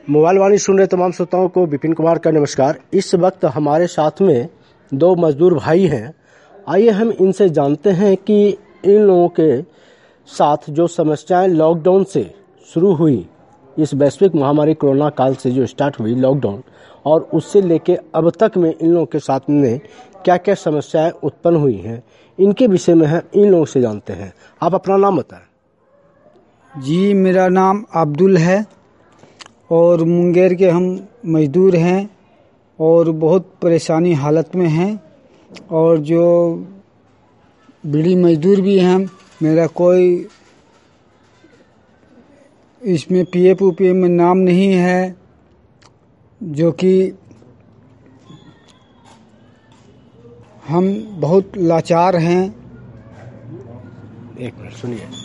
Mobile वाणी सुन रहे तमाम श्रोताओं को विपिन कुमार का नमस्कार। इस वक्त हमारे साथ में दो मजदूर भाई हैं। आइए हम इनसे जानते हैं कि इन लोगों के साथ जो समस्याएं लॉकडाउन से शुरू हुई, इस वैश्विक महामारी कोरोना काल से जो स्टार्ट हुई लॉकडाउन, और उससे लेके अब तक में इन लोगों के साथ में क्या क्या समस्याएं उत्पन्न हुई हैं, इनके विषय में हम इन लोगों से जानते हैं। आप अपना नाम बताएं। जी, मेरा नाम अब्दुल है और मुंगेर के हम मजदूर हैं और बहुत परेशानी हालत में हैं और जो बीड़ी मजदूर भी हैं। मेरा कोई इसमें पीएफ ऊपीएफ में नाम नहीं है, जो कि हम बहुत लाचार हैं। एक मिनट सुनिए।